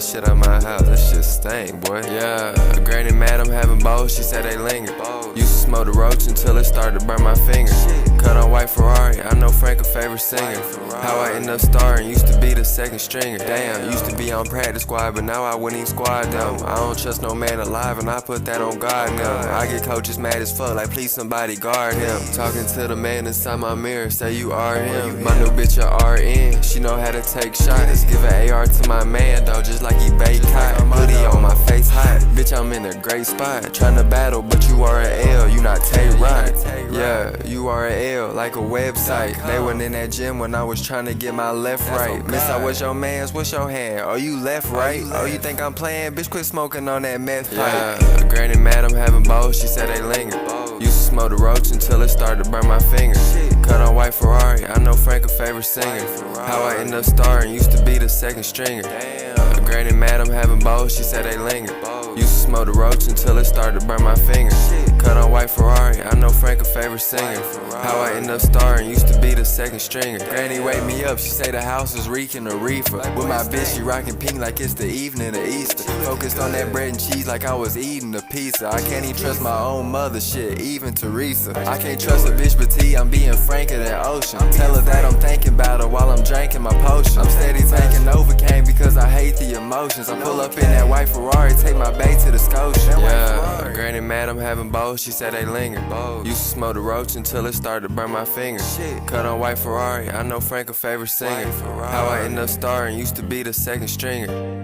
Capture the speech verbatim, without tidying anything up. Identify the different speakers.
Speaker 1: shit out my house, that shit stank, boy. Yeah, granny mad I'm having bowls, she said they linger. Used to smoke the roach until it started to burn my fingers. Cut on white Ferrari, I know Frank a favorite singer. How I end up starring, used to be the second stringer. Damn, used to be on practice squad, but now I wouldn't even squad them. I don't trust no man alive, and I put that on God now. I get coaches mad as fuck, like please somebody guard him. Talking to the man inside my mirror, say you are him. My new bitch a R N, she know how to take shots. Give an A R to my man though, just like he bake hot. Hoodie on my face hot, bitch I'm in a great spot. Tryna battle, but you are an L, you not Tay-Rod. Yeah, you are an L, like a website. They went in that gym when I was trying to get my left right. Miss I was your mans, what's your hand? Oh you left right? Oh you think I'm playing? Bitch quit smoking on that meth pipe. Yeah, granny mad I'm having bowls, she said they linger. Used to smoke the roach until it started to burn my fingers. Cut on white Ferrari, I know Frank a favorite singer. How I end up starring, used to be the second stringer. Granny mad I'm having bowls, she said they linger. Used to smoke the roach until it started to burn my fingers. Cut on white Ferrari, I know Frank a favorite singer. How I end up starring, used to be the second stringer. Granny wake me up, she say the house is reeking a reefer. With my bitch, she rockin' pink like it's the evening of Easter. Focused on that bread and cheese like I was eating a pizza. I can't even trust my own mother, shit, even Teresa. I can't trust a bitch but T, I'm being franker than Ocean. Tell her that I'm thinking about her while I'm drinking my potion. I'm steady taking Novocaine because I hate the emotions. I pull up in that white Ferrari, take my bae to the Scotia. Yeah, granny mad I'm having bowls, she said they linger. Used to smoke the roach until it started to burn my fingers. Cut on white Ferrari, I know Frank a favorite singer. How I end up starring, used to be the second stringer.